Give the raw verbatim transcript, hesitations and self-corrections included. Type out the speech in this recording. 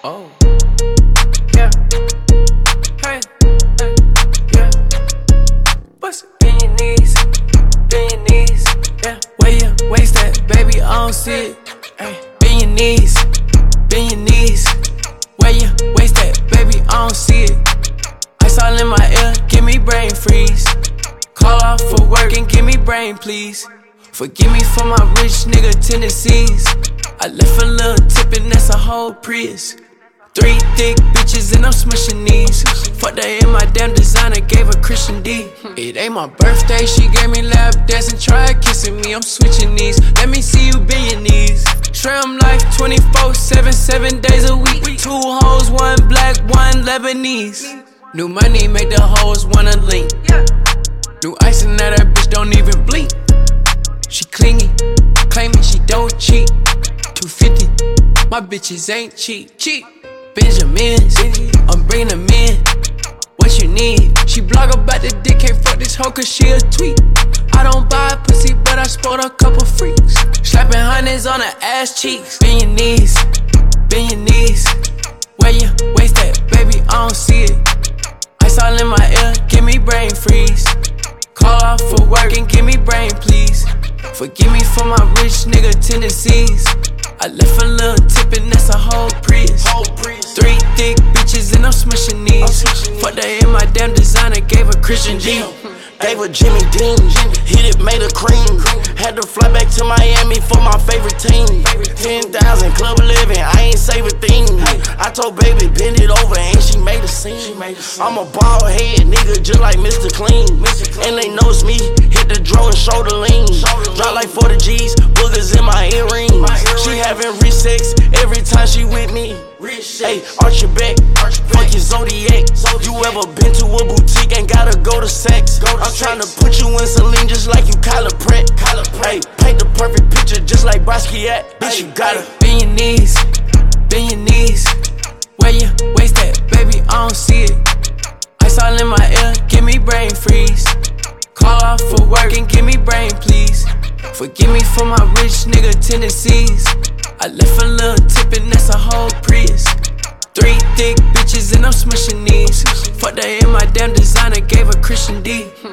Oh. Yeah. Hey. Hey. Yeah. Bust it in your knees. Bend your knees. Yeah. Where your waist at, baby? I don't see it. Hey. Bend your knees. Bend your knees. Where your waist at, baby? I don't see it. Ice all in my ear, give me brain freeze. Call off for work and give me brain, please. Forgive me for my rich nigga tendencies. I left a little tip and that's a whole Prius. Three thick bitches and I'm smushing these. Fuck that in my damn designer, gave her Christian D. It ain't my birthday, she gave me lap dance and tried kissing me. I'm switching these, let me see you bend your knees. Shrimp life twenty-four seven, seven days a week. Two hoes, one black, one Lebanese. New money make the hoes wanna link. New ice and that, that bitch don't even blink. She clingy, claiming she don't cheat. two fifty, my bitches ain't cheap. Cheap. Benjamins, I'm bringing them in. What you need? She blog about the dick, can't fuck this hoe cause she a tweet. I don't buy pussy, but I sport a couple freaks. Slapping hundreds on her ass cheeks. Bend your knees, bend your knees. Where your waist at, baby? I don't see it. Ice all in my ear, give me brain freeze. Call off for work and give me brain, please. Forgive me for my rich nigga tendencies. I left a little tip and that's a whole Prius. Three thick bitches and I'm smushing these. Fuck that in my damn designer, gave her Christian D. Gave her Jimmy Dean, hit it, made her cream. Had to fly back to Miami for my favorite team. ten thousand club living, I ain't save a thing. I told baby bend it over and she made a scene. I'm a bald head nigga just like Mister Clean. And they know it's me, hit the draw and shoulder lean. Drop like forty G's, boogers in my earrings. She having rich sex every time she with me. Hey, arch your back, fuck your Zodiac. You ever been to a boutique, ain't gotta go to sex. I'm tryna put you in Celine just like you Kyla Pratt. Hey, paint the perfect picture just like Basquiat. Bitch, you gotta bend your knees, bend your knees. Where your waist at, baby? I don't see it. Ice all in my ear, give me brain freeze. Call off for work and give me brain, please. Forgive me for my rich nigga tendencies. I left a little tip and that's a whole Prius. Three thick bitches and I'm smushing these. Fuck that in my damn designer, gave her Christian D.